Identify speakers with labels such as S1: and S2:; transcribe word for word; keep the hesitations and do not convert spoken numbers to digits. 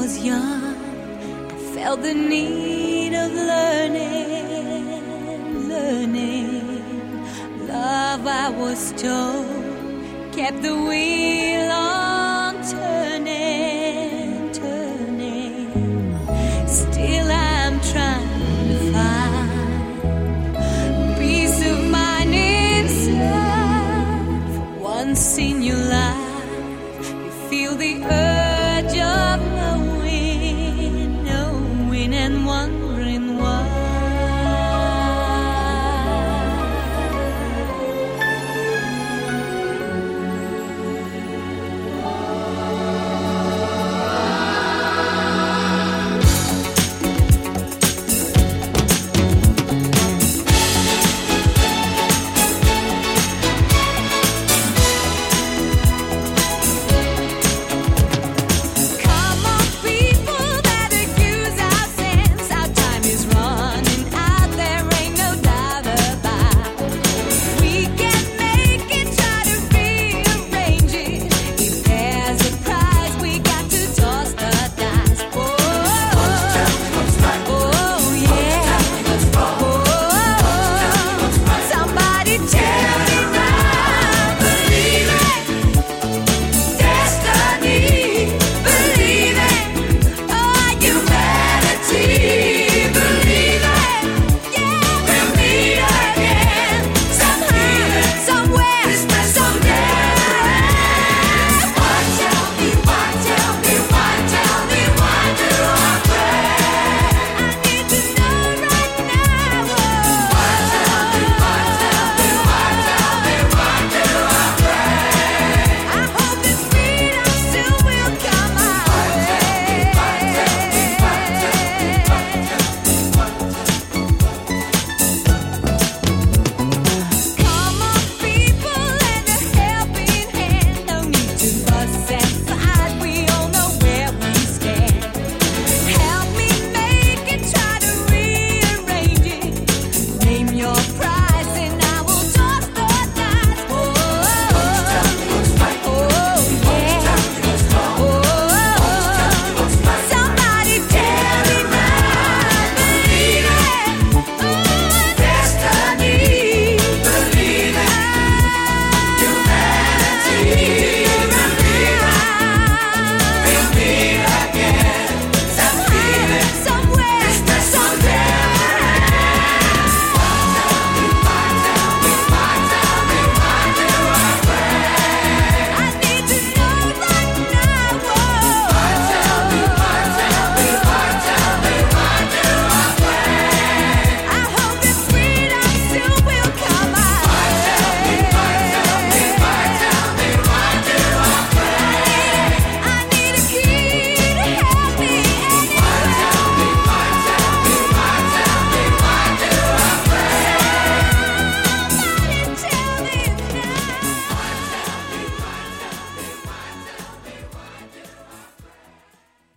S1: was young, I felt the need of learning, learning. Love, I was told, kept the wheel on turning, turning. Still I'm trying to find peace of mind inside. For once in your life, you feel the urge of knowing, knowing, and one